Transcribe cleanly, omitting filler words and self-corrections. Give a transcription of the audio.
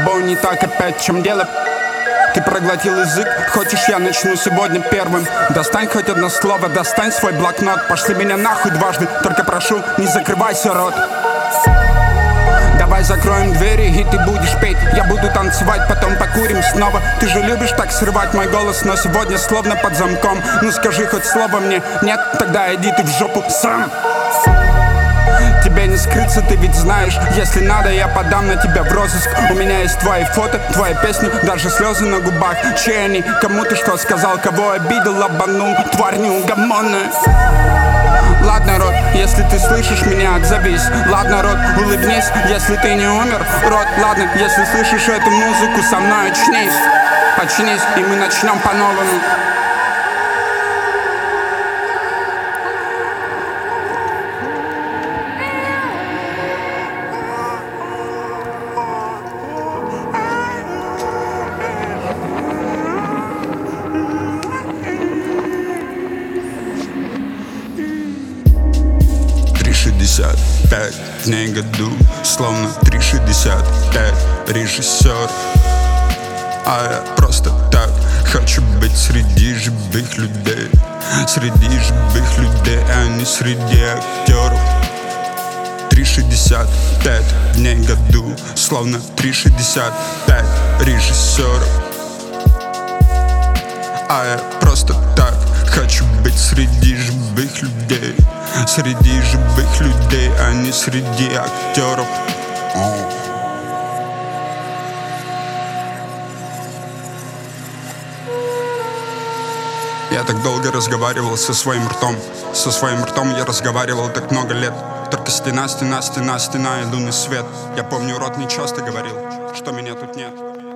тобой не так опять, в чем дело? Ты проглотил язык, хочешь я начну сегодня первым? Достань хоть одно слово, достань свой блокнот. Пошли меня нахуй дважды, только прошу, не закрывайся, рот. Давай закроем двери, и ты будешь петь. Я буду танцевать, потом покурим снова. Ты же любишь так срывать мой голос, но сегодня словно под замком. Ну скажи хоть слово мне, нет, тогда иди ты в жопу сам. Тебе не скрыться, ты ведь знаешь. Если надо, я подам на тебя в розыск. У меня есть твои фото, твои песни, даже слезы на губах. Чьи они? Кому ты что сказал? Кого обидел, обманул? Тварь неугомонная. Ладно, рот, если ты слышишь меня, отзовись. Ладно, рот, улыбнись, если ты не умер. Рот, ладно, если слышишь эту музыку, со мной очнись. Очнись, и мы начнем по-новому. «365 дней году, словно 365 режиссер. А я просто так хочу быть среди живых людей. Среди живых людей, а не среди актеров. 365 дней году, словно 365 режиссеров. А я просто так хочу быть среди живых людей. Среди живых людей, а не среди актеров. Я так долго разговаривал со своим ртом. Со своим ртом я разговаривал так много лет. Только стена, стена, стена, стена и лунный свет. Я помню, рот не часто говорил, что меня тут нет.